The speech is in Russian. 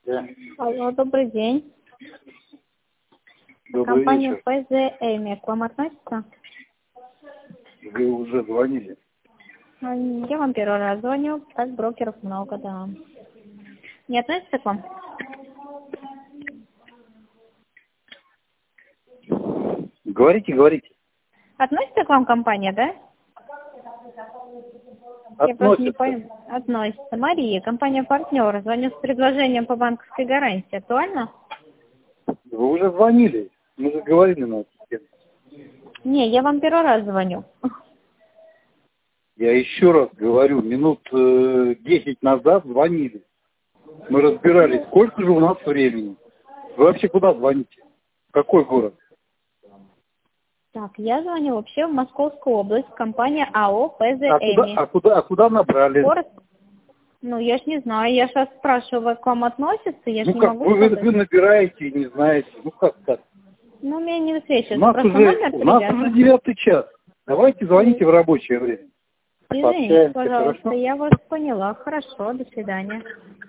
Здравствуйте. Алло, добрый день. Добрый Компания вечер. ПЗ «Эми» к вам относится? Вы уже звонили? Я вам первый раз звоню, так брокеров много, да. Не относится к вам? Говорите. Относится к вам компания, да? Я просто не Относится. понял. Относится. Мария, компания «Партнер». Звоню с предложением по банковской гарантии. Актуально? Вы уже звонили. Мы же говорили на эту тему. Не, я вам первый раз звоню. Я еще раз говорю, минут 10 назад звонили. Мы разбирались, сколько же у нас времени. Вы вообще куда звоните? В какой город? Так, я звоню вообще в Московскую область, компания АО ПЗ «Эми». А куда набрали? Город? Ну, я ж не знаю, я сейчас спрашиваю, к вам относится, я ж Ну не как, могу вы сказать. набираете и не знаете. Ну как так? Ну, у меня не высвечивается. У нас Просто уже номер привязан. 9 час. Давайте звоните в рабочее время. Извините, Пообщаемся, пожалуйста, хорошо? я вас поняла. Хорошо, до свидания.